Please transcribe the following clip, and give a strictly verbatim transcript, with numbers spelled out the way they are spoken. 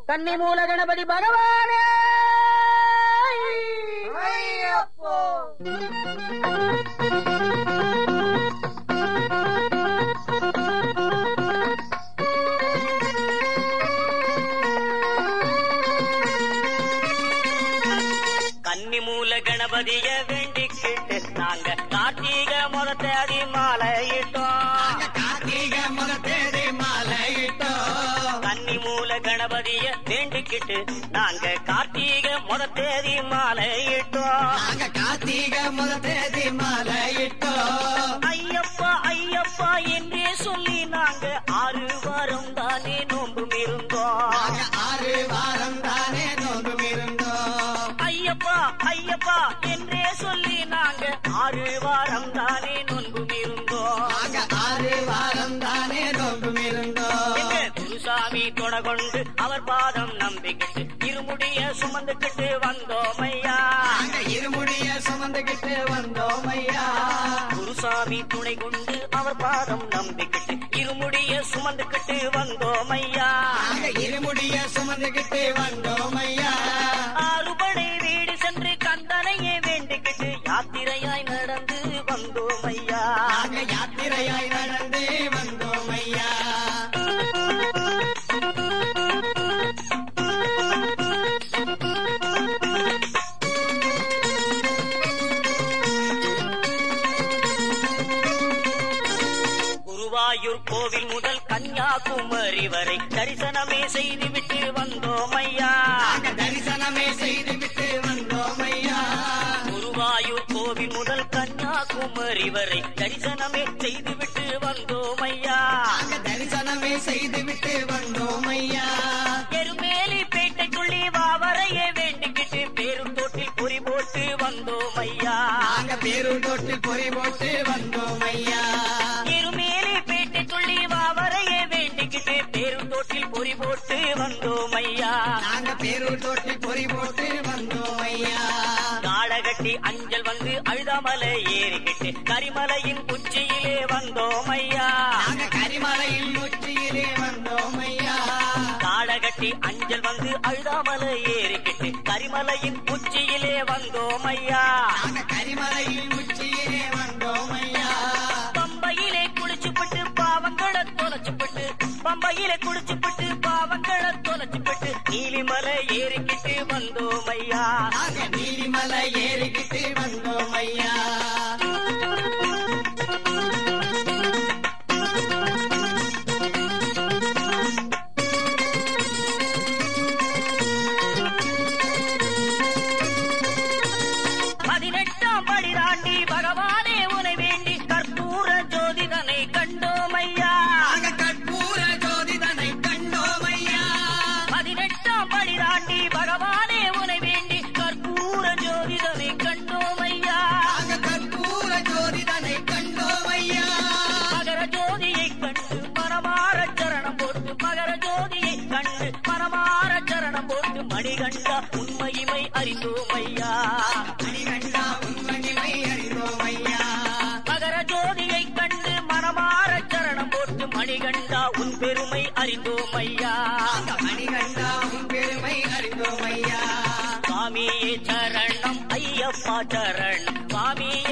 கன்னிமூல கணபதி பகவானே ஐயப்போ. கன்னிமூல கணபதிய வேண்டிக்கிட்டு நாங்க கார்த்திகை முத தேதி மாலையிட்டோம். கார்த்திகை முத தேதி மாலையிட்டோம். கன்னிமூல கணபதிய வேண்டிக்கிட்டு நாங்க கார்த்திகை முத தேதி மாலையிட்டோம். நாங்க கார்த்திகை முத தேதி மாலையிட்டோம். ஐயப்பா ஐயப்பா என்றே சொல்லி நாங்க ஆறு வாரம் தானே நோன்பும் இருந்தோம். நாங்க ஆறு வாரம் தானே நோன்பும் இருந்தோம். ஐயப்பா ஐயப்பா என்றே சொல்லி நாங்க ஆறு வாரம் தானே நோன்பும் இருந்தோம். நாங்க ஆறு வாரம் தானே நோன்பும் இருந்தோம். எங்க குருசாமி தொட கொண்டு அவர் பாதம் நம்பிக்கிட்டு இருமுடிய சுமந்துக்கிட்டு வந்தோம் ஐயா. நாங்க இருமுடிய சுமந்துகிட்டு வந்தோம் ஐயா. குருசாமி துணை கொண்டு அவர் பாதம் நம்பிக்கிட்டு இருமுடிய சுமந்துக்கிட்டு வந்தோம் ஐயா. நாங்க இருமுடிய சுமந்துகிட்டு வந்தோம் ஐயா. ஆறுபடை வீடு சென்று கந்தனையே வேண்டிக்கிட்டு யாத்திரையாய் நடந்து வந்தோம் ஐயா. நாங்க யாத்திரையாய் நடந்து வந்தோம் ஐயா. குருவாயூர் கோவில் முதல் கன்னியாகுமரி வரை தரிசனமே செய்துவிட்டு வந்தோம் ஐயா. நாங்க தரிசனமே செய்துவிட்டு வந்தோம் ஐயா. குருவாயூர் கோவில் முதல் கன்னியாகுமரி வரை தரிசனமே செய்துவிட்டு வந்தோம் ஐயா. நாங்க தரிசனமே செய்துவிட்டு வந்தோம் ஐயா. எருமேலி பேட்டைக்குள்ளி வாவரையே வேண்டிக்கிட்டு பேரும் தோட்டில் பொறி போட்டு வந்தோம் ஐயா. நாங்க பேரூர் தொட்டில் பொறி போட்டு வந்தோம் ஐயா. எருமேலி பேட்டைக்குள்ளி வாவரையே வேண்டிக்கிட்டு பேரும் தோட்டில் பொறி போட்டு வந்தோம் ஐயா. நாங்க பேரூர் தொட்டில் பொறி போட்டு வந்தோம் ஐயா. காடகட்டி அஞ்சல் வந்து அழுதாமலை ஏறிக்கிட்டு கரிமலையின் உச்சியிலே வந்தோம் ஐயா. நாங்க கரிமலையில் உச்சியிலே வந்தோம் ஐயா. காடகட்டி அஞ்சல் வந்து அழுதாமலை ஏறிக்கிட்டு கரிமலையின் உச்சியிலே வந்தோம் ஐயா. நாங்க கரிமலையில் உச்சியிலே வந்தோம் ஐயா. பம்பையிலே குளிச்சுப்பட்டு பாவங்களை தொலைச்சுப்பட்டு பம்பையிலே குளிச்சுப்பட்டு பாவங்களை தொலைச்சுப்பட்டு நீலிமலை ஏறிக்கிட்டு வந்தோம் ஐயா. நாங்க நீலிமலை ஏறிக்கிட்டு வந்தோம் ஐயா. பதினெட்டாம் படி தாண்டி பகவானே உனை வேண்டி கற்பூர ஜோதிதனை கண்டோம் ஐயா. நாங்க கற்பூர ஜோதிதனை கண்டோம் ஐயா. பதினெட்டாம் படி தாண்டி பகவானே உனை வேண்டி கற்பூர ஜோதிதனை கண்டோம் ஐயா. நாங்க கற்பூர ஜோதிதனை கண்டோம் ஐயா. மகர ஜோதியை கண்டு மனமார சரணம் போட்டு மகர ஜோதியை கண்டு மனமார சரணம் போட்டு மணிகண்டா உண்மையுமை அறிந்தோம் ஐயா. மணிகண்டா உண்மையை அறிந்தோம் ஐயா. மகர ஜோதியை கண்டு மனமார சரணம் போட்டு மணிகண்டா உன் பெருமை அறிந்தோம் ஐயா. நாங்க மணிகண்டா உன் பெருமை அறிந்தோம் ஐயா. சுவாமியே சரணம் ஐயப்பா சரணம் சுவாமியே